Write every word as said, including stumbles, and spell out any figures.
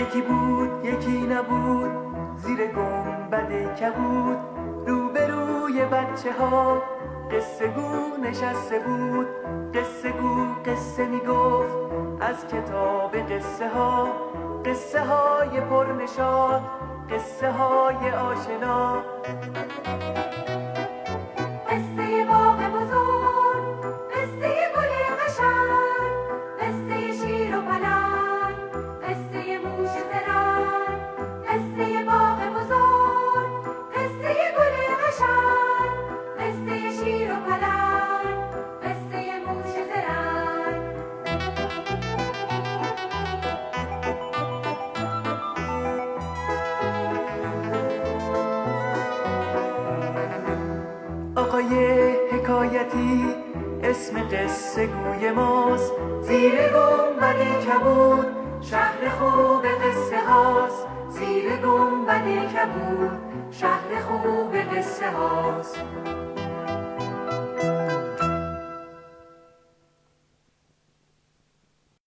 یکی بود یکی نبود زیر گنبد کبود، روبروی بچه ها قصه گو نشسته بود. قصه گو قصه می گفت از کتاب قصه ها، قصه های پرنشاط، قصه های آشنا. قصه باغ بزرگ، قصه گل قشنگ، قصه شیر و پلنگ، قصه موش زرنگ. قصه باغ بزرگ، قصه گل قشنگ، قصه شیر و پلنگ، قصه موش زرنگ. آقای حکایتی اسم قصه گوی ماست، زیر گنبد کبود شهر خوب قصه هاست. زیر گنبد کبود شهر خوب قصه هاست.